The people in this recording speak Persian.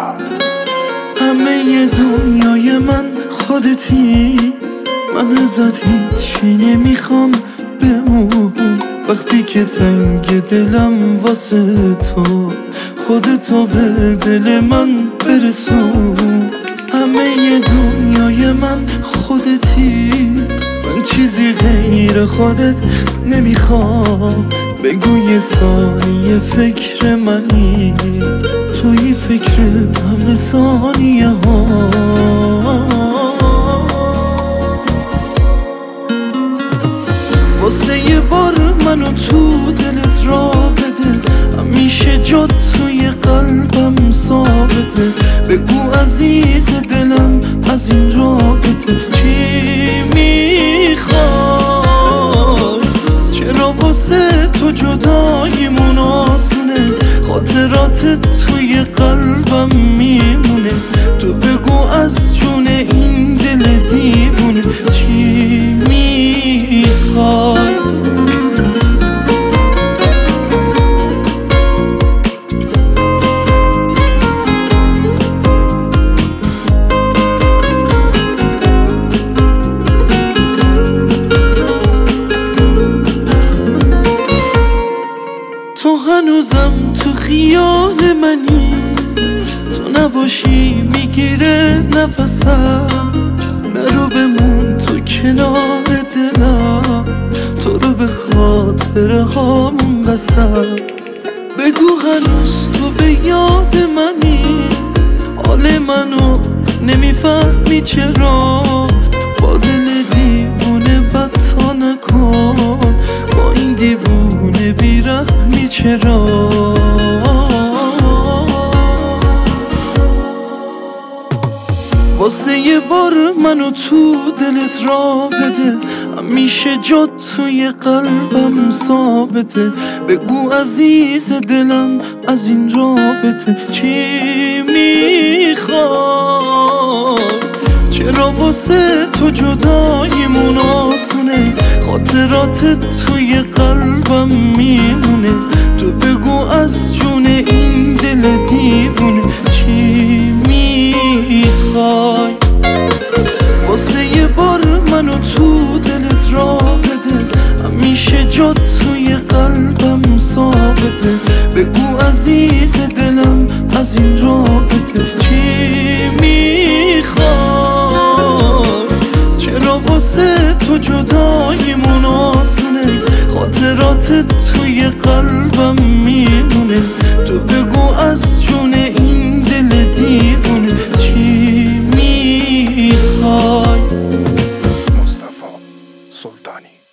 همه دنیای من خودتی، من ازت هیچی نمیخوام بمون. وقتی که تنگ دلم واسه تو، خودتو به دل من برسون. همه دنیای من خودتی، من چیزی غیر خودت نمیخوام. بگو یه ثانیه فکر منی، توی فکر همه ثانیه ها. واسه یه بار منو تو دلت را بده، همیشه جات توی قلبم ثابته. بگو عزیز دلم از این رابطه چی میخوای؟ چرا واسه تو جداییمون آسونه، خاطراتت توی قلبم میمونه. تو بگو از جون این دل دیوونه چی میخوای؟ تو هنوزم تو خیال منی، تو نباشی میگیره نفسم. نرو بمون تو کنار دلم، تو رو به خاطره هامون بسم. بگو هنوز تو به یاد منی، حال منو نمیفهمی چرا. با دل دیوونه بدتا نکن، با این دیوونه بیرحمی چرا. واسه یه بار منو تو دلت را بده، همیشه جات توی قلبم ثابته. بگو عزیز دلم از این رابطه چی میخوای؟ چرا واسه تو جداییمون آسونه، خاطراتت توی قلبم میمونه. تو بگو از جون این دل دیوونه چی میخوای؟ واسه یه بار منو تو دلت را بده، همیشه جات توی قلبم ثابته. بگو عزیز دلم از این رابطه چی میخوای؟ چرا واسه تو جداییمون آسونه، خاطراتت توی قلبم میمونه. تو بگو از جون این دل دیوونه چی میخوای؟ مصطفی سلطانی.